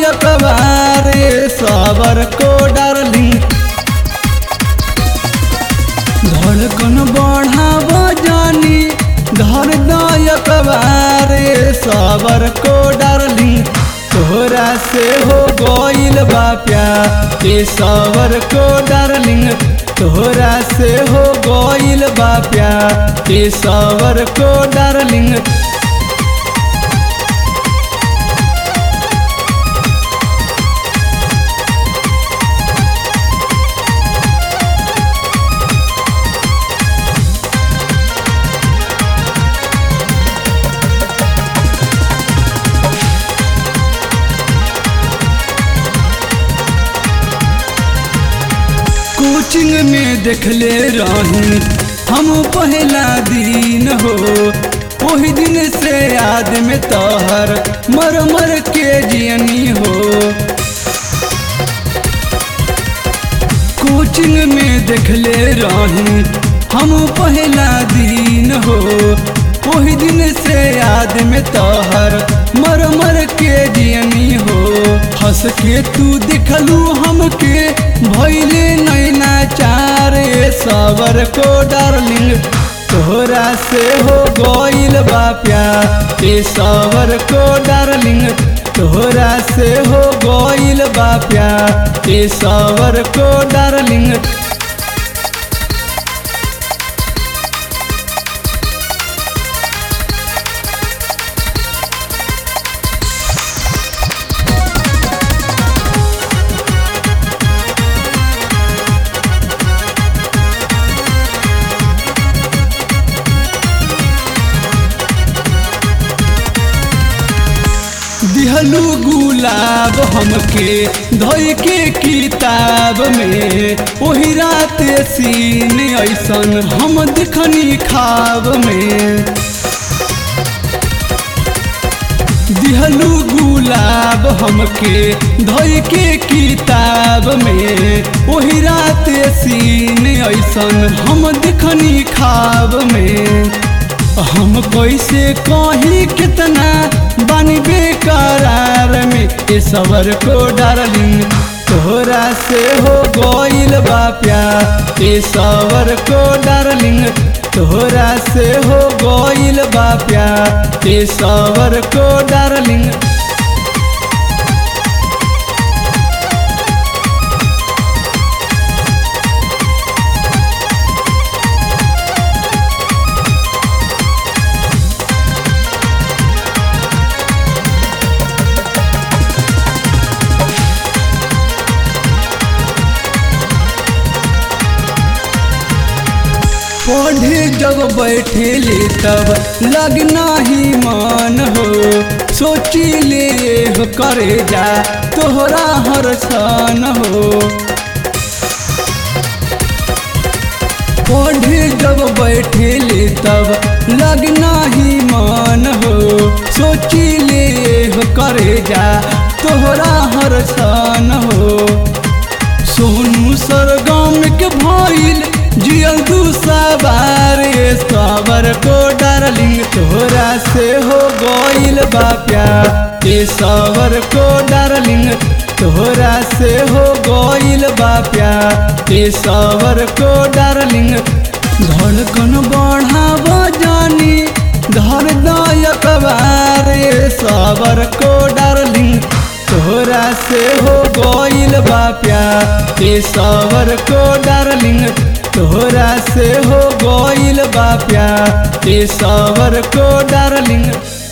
यकबार सबर को डार्लिंग। धड़कन बढ़ाव जानी धर यकबार सबर को डार्लिंग। तोहरा से हो गइल बा प्यार सबर को डार्लिंग। तोहरा से हो गइल बा प्यार सबर को डार्लिंग। कोचिंग में देखले रही हम पहला दिन हो। वही दिन से याद में तोहर मर मर के जियनी हो। कोचिंग में देखले रही हम पहला दिन हो। वही दिन से याद में तोहर मर मर के जियनी हो। हंस के तू दिखलू हमके भइले नैना चार सबर को डार्लिंग। तोहरा से हो गइल बा प्यार सबर को डार्लिंग। तोहरा से हो गइल बा प्यार सबर को डार्लिंग। दिहलू गुलाब हमके धोई के किताब में। वही रात सीन ऐसन हम दिखनी ख्वाब में। दिहलू गुलाब हमके धोई के किताब में। वही रात सीन ऐसन हम दिखनी ख्वाब में। हम कैसे कहीं कितना बानी बेकरार में सबर को डार्लिंग। तोहरा से हो गइल बा प्यार सबर को डार्लिंग। तोहरा से हो गइल बा प्यार सबर को डार्लिंग। पढ़े जब बैठे तब लगना ही मन हो। सोची ले करे जा तोहरा हर सन हो। पढ़े जब बैठे तब लगना ही मन हो। सोची ले करे जा तोहरा हर सन हो। सोनू सरगम के भइल जियल तू सवार सबर को डार्लिंग। तोहरा से हो गइल बा प्यार सबर को डार्लिंग। तोहरा से हो गइल बा प्यार सबर को डार्लिंग। धड़कन बढ़ाव जानी धर यकबार सबर को डार्लिंग। तोहरा से हो गइल बा प्यार सबर को डार्लिंग। तोहरा से हो गइल बा प्यार सबर को डार्लिंग।